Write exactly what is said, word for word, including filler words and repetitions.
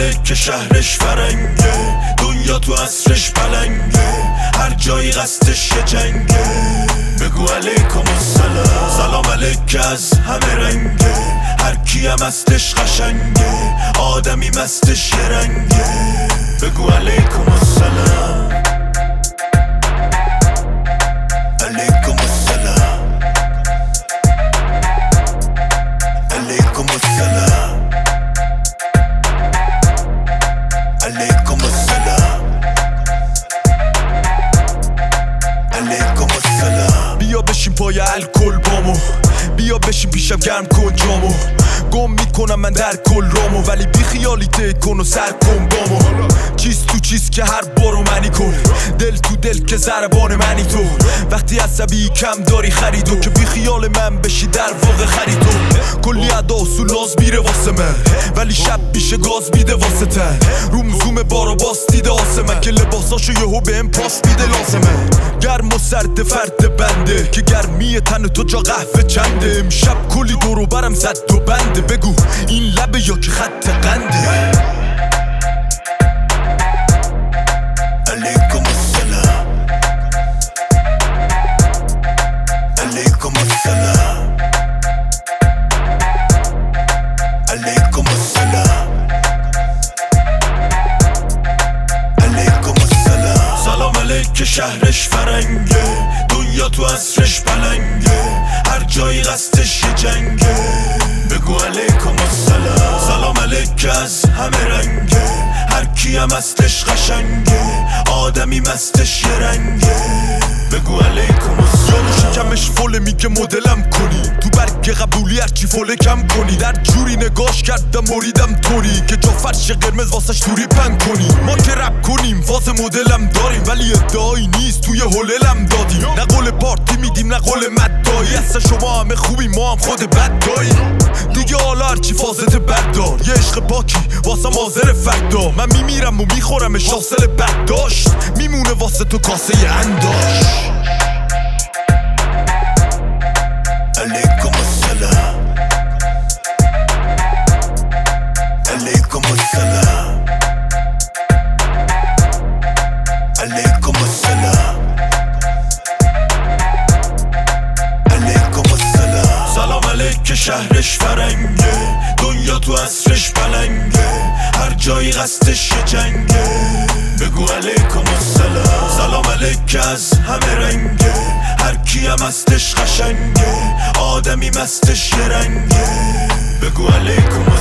علیک شهرش فرنگه، دنیا تو عصرش پلنگه، هر جایی قصدش یه جنگه. بگو علیکم السلام، سلام علیک از همه رنگه، هر کی هم هستش قشنگه، آدمی مستش یه رنگه. بگو علیکم السلام، علیکم السلام، علیکم السلام، علیکم السلام، علیکم السلام. بیا بشین پای الکل بامو، بیا بشین پیشم گرم کن جامو، گم میکنم من در کل رامو، ولی بی خیالی ته کن و سر کن بامو. چیز تو چیز که هر بارو منی کن، دل تو دل که ضربان منی تو، وقتی عصبی کم داری خریدو که بی خیال من بشی در واقع خریدو. کلی ادا و سولاز میره واسه من، ولی شب میشه گاز میده واسه تن، روم زوم بارا باس دیده آسمن که لباساشو یهو بهم پاس میده لازمه. گرم و سرد فرد بنده که گرمی تن تو جا قهوه چنده، امشب کلی دورو برم زد و بنده، بگو این لبه یا که خط قنده. علیکم السلام، علیکم السلام، علیکم السلام، علیکم السلام. سلام علیک شهرش فرنگه، دنیا تو عصرش پلنگه، هر جایی قصدش یه جنگه. بگو علیکم السلام، سلام علیک از همه رنگه، هر کی هم هستش قشنگه، آدمی مستش یه رنگه. بگو علیکم السلام. شکمش فله میگه مدلم کنی، تو برگ قبولی هرچی فله کم کنی، در جوری نگاش کردم بریدم طوری که جا فرش قرمز واسش توری پن کنی. ما که رپ کنیم فاز مدلم داریم، ولی ادعایی نیست توی هللم دادیم، نه قول پارتی میدیم نه قول مدایی، اصلا شما همه خوبی ما هم خود بد داییم دیگه. حالا هرچی فازت بردار، یه عشق پاکی واسه مازر فردا، من میمیرم و میخورم شاسل بد داشت، میمونه واسه تو کاسه انداش. علیکم السلام، علیکم السلام، علیکم السلام، علیکم السلام. سلام علیک شهرش فرنگه، دنیا تو عصرش پلنگه، هر جایی قصدش یه جنگه. بگو علیکم السلام، سلام علیک از همه رنگه، هر کی هم هستش قشنگه، آدمی مستش یه رنگه. بگو علیکم